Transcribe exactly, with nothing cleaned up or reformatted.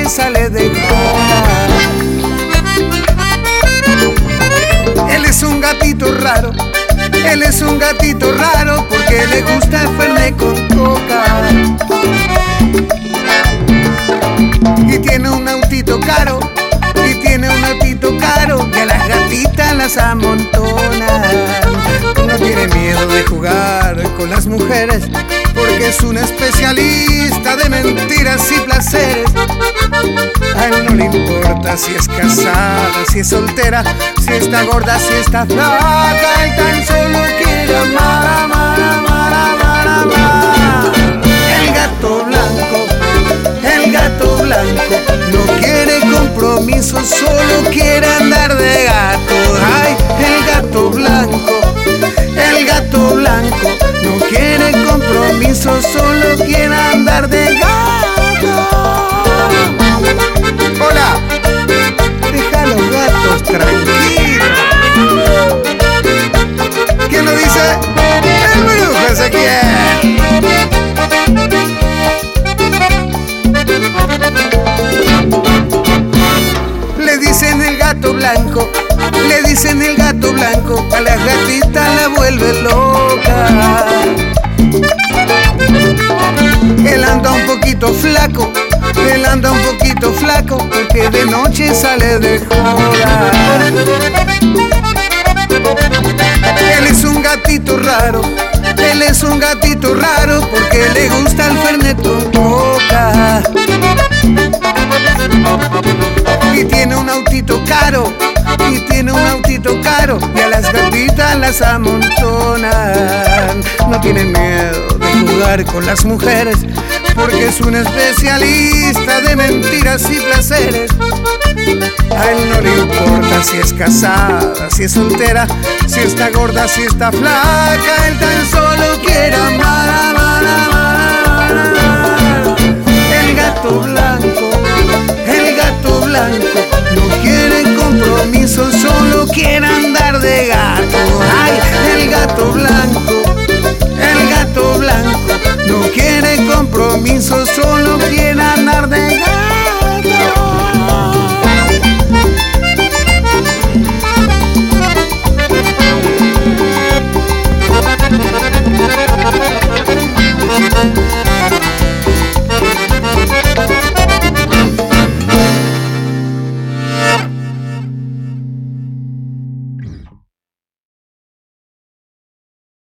sale de joda. Él es un gatito raro, él es un gatito raro, porque le gusta el fernet con coca. Y tiene un autito caro, y tiene un autito caro, que a las gatitas las amontona. No tiene miedo de jugar con las mujeres, porque es un especialista de mentiras y placeres. A él no le importa si es casada, si es soltera, si está gorda, si está flaca. Él tan solo quiere amar, amar, amar, amar, amar. El gato blanco, el gato blanco, no quiere compromiso, solo quiere andar de gato. Ay, el gato blanco, el gato blanco, no quiere compromiso, solo quiere andar de gato. Hola, deja a los gatos tranquilos. ¿Quién lo dice? El brujo Ezequiel. Le dicen el gato blanco, le dicen el gato blanco, a las gatitas la vuelve loca. Él anda un poquito flaco, él anda un poquito flaco, porque de noche sale de joda. Él es un gatito raro, él es un gatito raro, porque le gusta el fernet con coca. Y tiene un autito caro, y tiene un autito caro, y a las gatitas las amontonan. No tiene miedo de jugar con las mujeres, porque es un especialista de mentiras y placeres. A él no le importa si es casada, si es soltera, si está gorda, si está flaca. Él tan solo quiere amar, amar, amar, amar. El gato blanco, el gato blanco, no quiere compromiso, solo quiere andar de gato. Ay, el gato blanco, el gato blanco, no quiere compromiso, solo